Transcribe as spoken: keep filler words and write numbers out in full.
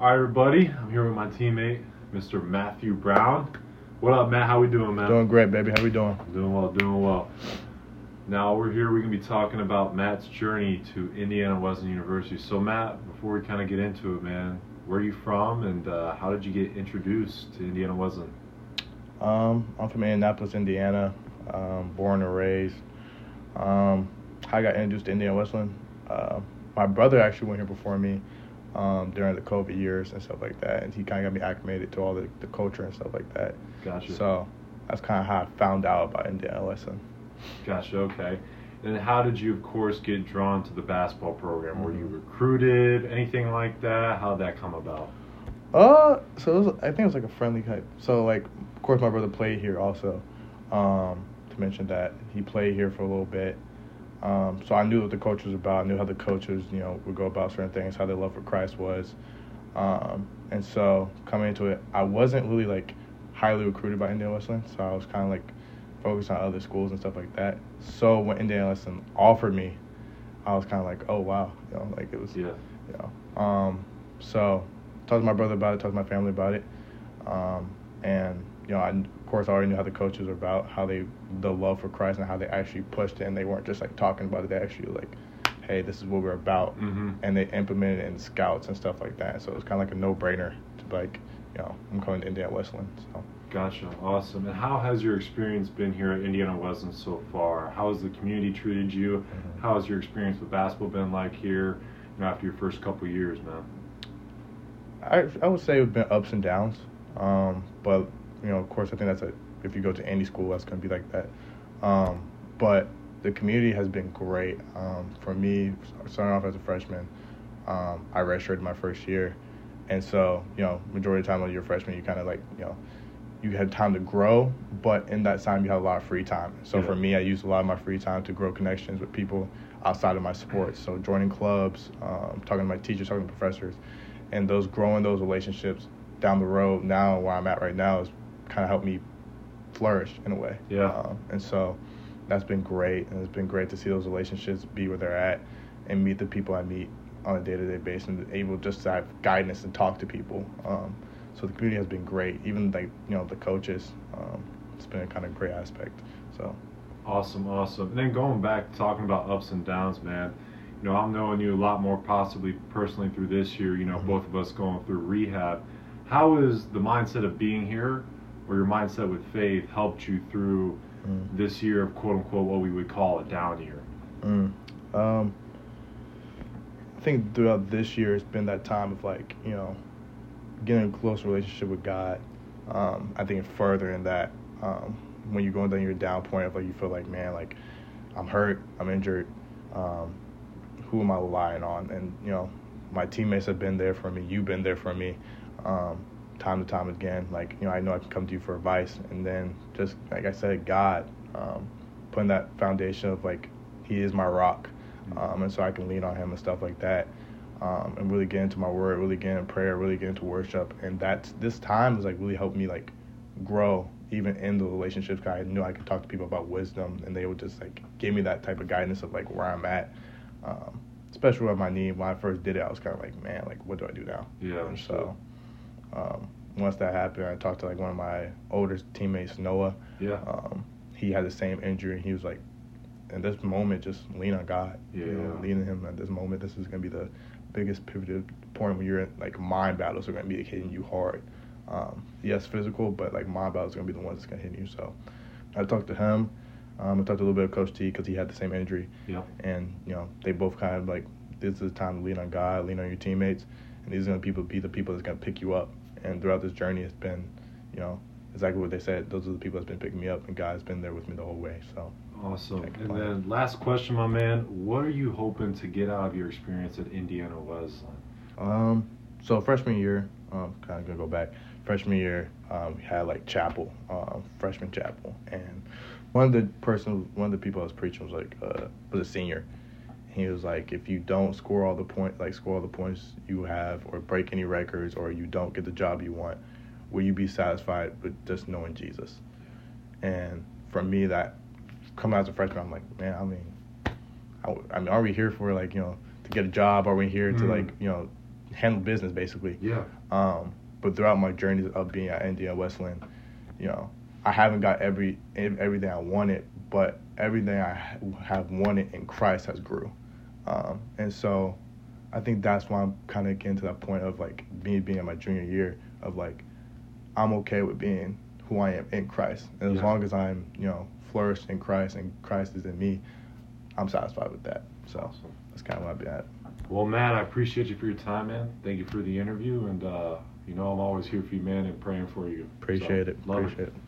All right, everybody. I'm here with my teammate, Mister Matthew Brown. What up, Matt? How we doing, man? Doing great, baby. How we doing? Doing well, doing well. Now we're here. We're gonna be talking about Matt's journey to Indiana Wesleyan University. So, Matt, before we kind of get into it, man, where are you from, and uh, how did you get introduced to Indiana Wesleyan? Um, I'm from Indianapolis, Indiana. Um, born and raised. Um, how I got introduced to Indiana Wesleyan? Uh, my brother actually went here before me um, during the COVID years and stuff like that, and he kind of got me acclimated to all the, the culture and stuff like that. Gotcha. So that's kind of how I found out about Indiana Wesleyan. Gotcha. Okay. And how did you, of course, get drawn to the basketball program? Mm-hmm. Were you recruited? Anything like that? How'd that come about? Uh, so it was, I think it was like a friendly type. So like, of course, my brother played here also. Um, to mention that he played here for a little bit. Um, so I knew what the coach was about. I knew how the coaches, you know, would go about certain things, how their love for Christ was. Um, and so coming into it, I wasn't really like highly recruited by Indiana Wesleyan. So I was kind of like focused on other schools and stuff like that. So when Indiana Wesleyan offered me, I was kind of like, oh wow, you know, like it was, yeah, you know. Um, so talked to my brother about it, talked to my family about it, um, and you know, I, of course, I already knew how the coaches were about, how they, the love for Christ, and how they actually pushed it, and they weren't just like talking about it. They actually were like, hey, this is what we're about, mm-hmm. and they implemented it in scouts and stuff like that. So it was kind of like a no-brainer to be like, you know, I'm coming to Indiana Wesleyan. So. Gotcha, awesome. And how has your experience been here at Indiana Wesleyan so far? How has the community treated you? Mm-hmm. How has your experience with basketball been like here, you know, after your first couple of years, man? I I would say it's been ups and downs, um, but you know, of course, I think that's a, if you go to any school, that's going to be like that. Um, but the community has been great. Um, for me, starting off as a freshman, um, I redshirted my first year, and so you know, majority of the time when you're a freshman, you kind of like you know, you had time to grow, but in that time you had a lot of free time. So yeah. for me, I used a lot of my free time to grow connections with people outside of my sports. So joining clubs, um, talking to my teachers, talking to professors, and those growing those relationships down the road. Now where I'm at right now is kind of helped me flourish in a way. Yeah. Um, and so that's been great, and it's been great to see those relationships be where they're at and meet the people I meet on a day-to-day basis and able just to have guidance and talk to people. Um, so the community has been great. Even like, you know, the coaches, um, it's been a kind of great aspect. So awesome, awesome. And then going back, talking about ups and downs, man, you know, I'm knowing you a lot more possibly personally through this year, you know, mm-hmm. both of us going through rehab. How is the mindset of being here, or your mindset with faith, helped you through mm. this year of quote-unquote what we would call a down year? Mm. Um, I think throughout this year it's been that time of like, you know, getting a close relationship with God. Um, I think further in that, um, when you're going down your down point of like you feel like, man, like I'm hurt, I'm injured, um, who am I relying on? And, you know, my teammates have been there for me, you've been there for me. Um, time to time again, like, you know, I know I can come to you for advice, and then just, like I said, God, um, putting that foundation of, like, he is my rock, um, and so I can lean on him and stuff like that, um, and really get into my word, really get into prayer, really get into worship, and that's, this time has, like, really helped me, like, grow, even in the relationships. I knew I could talk to people about wisdom, and they would just, like, give me that type of guidance of, like, where I'm at, um, especially with my knee. When I first did it, I was kind of like, man, like, what do I do now? Yeah, and so... Um, once that happened, I talked to like one of my older teammates, Noah. Yeah. Um, he had the same injury. He was like, in this moment, just lean on God. Yeah. You know, lean on him at this moment. This is going to be the biggest pivotal point when you're in, like, mind battles are going to be hitting you hard. Um, yes, physical, but like mind battles are going to be the ones that's going to hit you. So I talked to him. Um, I talked a little bit of Coach T because he had the same injury. Yeah. And, you know, they both kind of like, this is the time to lean on God, lean on your teammates. And these are going to people, be the people that's going to pick you up. And throughout this journey, it's been, you know, exactly what they said. Those are the people that's been picking me up, and God's been there with me the whole way. So awesome. And then last question, my man, what are you hoping to get out of your experience at Indiana Wesleyan? Um, so freshman year, um, kind of gonna go back. Freshman year, um, we had like chapel, um, freshman chapel, and one of the person, one of the people I was preaching was like, uh, was a senior. He was like, if you don't score all the point, like score all the points you have, or break any records, or you don't get the job you want, will you be satisfied with just knowing Jesus? And for me, that coming out as a freshman, I'm like, man, I mean, I, I mean, are we here for like, you know, to get a job? Are we here to mm. like, you know, handle business basically. Yeah. Um, but throughout my journey of being at Indiana Westland, you know, I haven't got every everything I wanted, but everything I have wanted in Christ has grew. Um, and so I think that's why I'm kind of getting to that point of like me being in my junior year of like, I'm okay with being who I am in Christ. And as Yeah. long as I'm, you know, flourished in Christ and Christ is in me, I'm satisfied with that. So Awesome. that's kind of where I've been at. Well, Matt, I appreciate you for your time, man. Thank you for the interview, and uh, you know I'm always here for you, man, and praying for you. Appreciate So, it. love Appreciate it.